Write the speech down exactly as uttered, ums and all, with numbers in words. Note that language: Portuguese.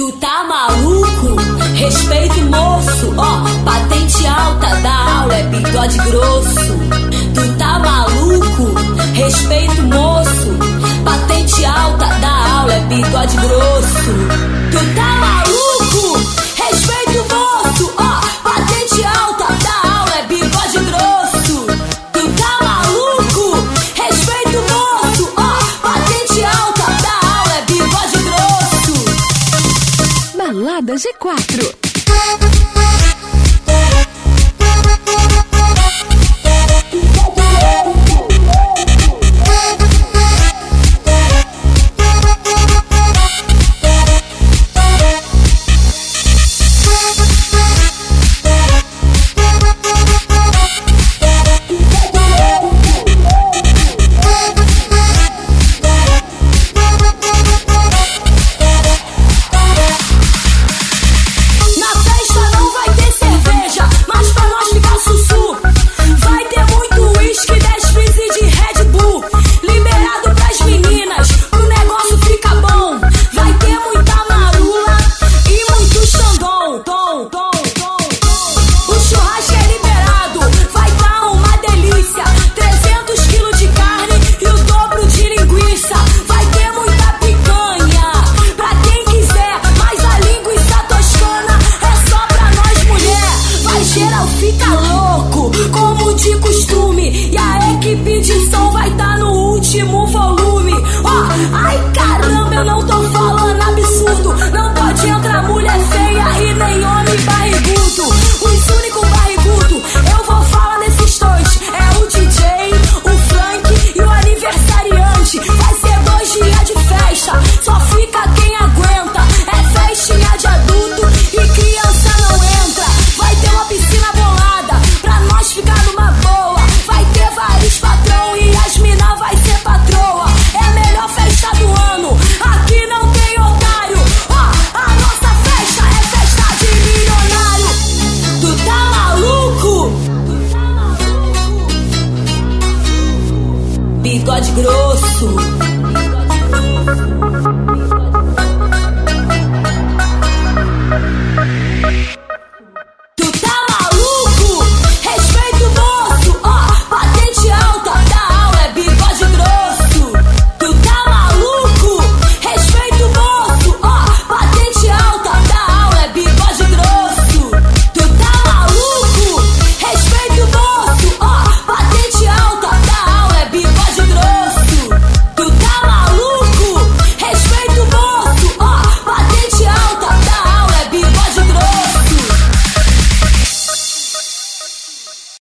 Tu tá maluco? Respeita o moço, ó, patente alta da aula é bigode grosso. Tu tá maluco? Respeita o moço, patente alta da aula é bigode grosso. Tu tá maluco? Respeita o moço, ó, patente alta da aula é bigode grosso. Tu tá maluco? Respeita o moço, ó, patente alta da aula é bigode grosso. Balada G quatro.